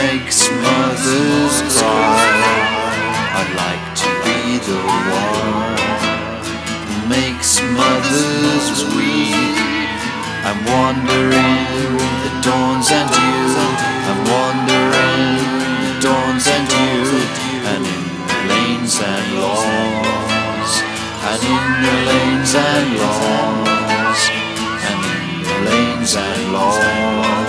makes mothers cry. I'd like to be the one who makes mothers weep. I'm wandering the dawns and you, I'm wandering the dawns and you, and in the lanes and lawns, and in the lanes and lawns, and in the lanes and lawns.